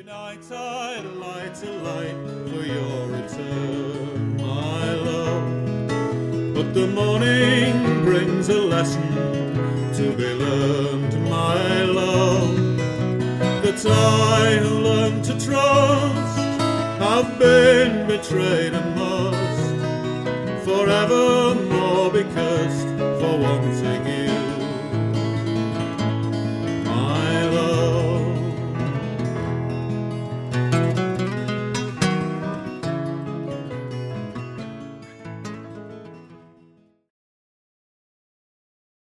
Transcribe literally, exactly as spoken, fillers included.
Night I light a light for your return, my love. But the morning brings a lesson to be learned, my love. That I who learned to trust have been betrayed and must forevermore be cursed for wanting